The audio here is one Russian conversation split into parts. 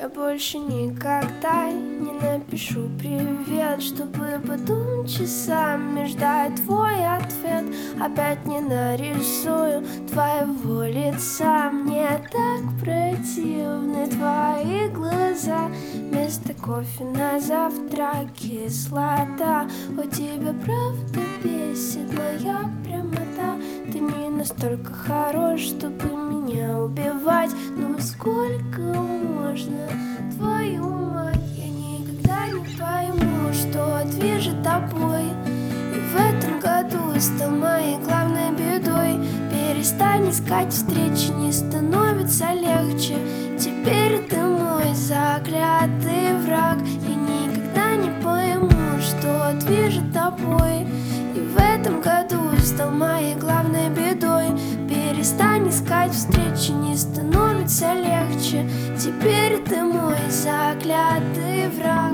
Я больше никогда не напишу привет, чтобы потом часами ждать твой ответ. Опять не нарисую твоего лица. Мне так противны твои глаза. Вместо кофе на завтрак кислота. У тебя правда бесит моя прямота. Ты не настолько хорош, чтобы меня убивать. Ну сколько можно, твою мать? Я никогда не пойму, что движет тобой. И в этом году стал моей главной бедой. Перестань искать встречи, не становится легче. Теперь ты мой заклятый враг. Я никогда не пойму, что движет тобой. И в этом году стал моей главной бедой. Перестань искать встречи, не становится легче. Теперь ты мой заклятый враг.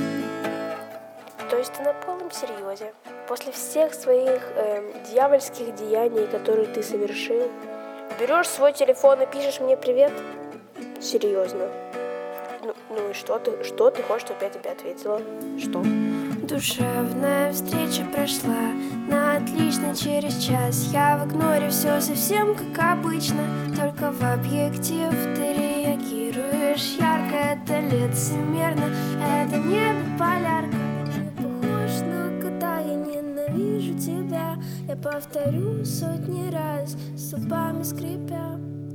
То есть ты на полном серьезе, после всех своих дьявольских деяний, которые ты совершил, берешь свой телефон и пишешь мне привет? Серьезно? Ну и что ты хочешь, чтобы я тебе ответила? Что? Душевная встреча прошла на отлично через час. Я в игноре, все совсем как обычно. Только в объектив ты реагируешь ярко. Это лицемерно, это не биполярка. Ты похож на кота, я ненавижу тебя. Я повторю сотни раз, зубами скрипя.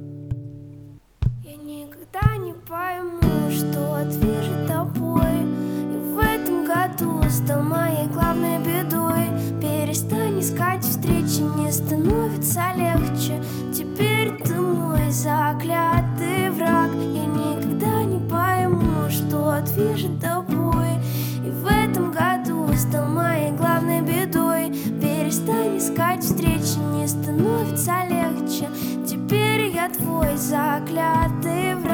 Я никогда не пойму, что движет тобой. И в этом году стал моей главной бедой. Перестань искать встречи, не становится легче. Теперь ты мой заклятый враг. Я никогда не пойму, что движет тобой. И в этом году стал моей главной бедой. Перестань искать встречи, не становится легче. Теперь я твой заклятый враг.